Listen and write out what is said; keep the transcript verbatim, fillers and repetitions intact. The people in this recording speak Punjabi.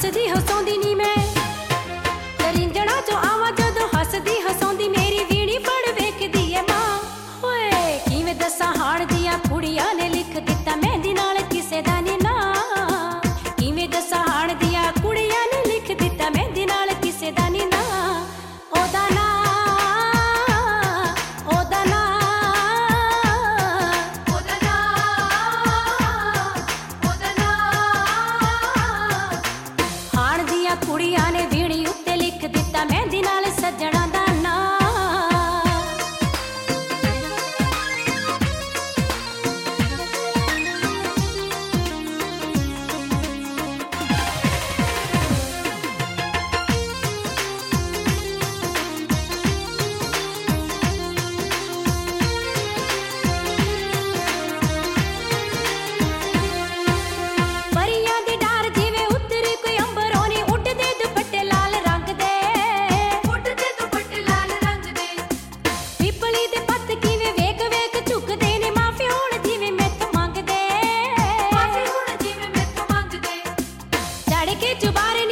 ਹੱਸਦੀ ਹਸਾਉਂਦੀ ਨੀ ਮੈਂ ਦਰਿੰਜਣਾ ਚੋਂ ਆਵਾਂ ਜਦੋਂ ਹੱਸਦੀ ਹਸਾਉਂਦੀ ਮੇਰੀ ਵੀਣੀ ਫੜ ਵੇਖਦੀ ਏ ਮਾਂ। ਓਏ ਕਿਵੇਂ ਦੱਸਾਂ ਹਾਣ ਦੀਆਂ ਕੁੜੀਆਂ ਨੇ ਲਿਖ ਦਿੱਤਾ ਮਹਿੰਦੀ ਨਾਲ ਕਿਸੇ ਦਾ ਨੀ ਨਾਂ। ਕਿਵੇਂ ਦੱਸਾਂ ਹਾਣ ਦੀਆਂ ਕੁੜੀਆਂ ਨੇ ਲਿਖ ਦਿੱਤਾ ਮਹਿੰਦੀ ਨਾਲ ਕਿਸੇ ਦਾ ਨੀ ਨਾਂ। ਉਹਦਾ ਨਾਂ ਉਹਦਾ ਨਾਂ ਉਹਦਾ ਨਾਂ ਉਹਦਾ ਨਾਂ। ਹਾਣ ਦੀਆਂ ਕੁੜੀਆਂ ਨੇ ਵੀਣੀ ਉੱਤੇ ਲਿਖ ਦਿੱਤਾ ਮਹਿੰਦੀ ਨਾਲ ਸੱਜਣਾ ਦਾ ਨਾਂ। ਪਰੀਆਂ ਦੀ ਡਾਰ ਜਿਵੇਂ ਉਤਰੀ ਕੋਈ ਅੰਬਰੋਂ ਨੀ ਉੱਡਦੇ ਦੁਪੱਟੇ ਲਾਲ ਰੰਗ ਦੇ ਉੱਡਦੇ ਦੁਪੱਟੇ ਲਾਲ ਰੰਗ ਦੇ। ਪਿੱਪਲੀ ਦੇ ਪੱਤ ਕਿਵੇਂ ਵੇਖ ਵੇਖ ਝੁਕਦੇ ਨੇ ਮਾਫੀ ਹੁਣ ਜਿਵੇਂ ਮੈਥੋਂ ਮੰਗਦੇ ਮਾਫੀ ਹੁਣ ਜਿਵੇਂ ਮੈਥੋਂ ਮੰਗਦੇ। ਚੜ ਕੇ ਚੁਬਾਰੇ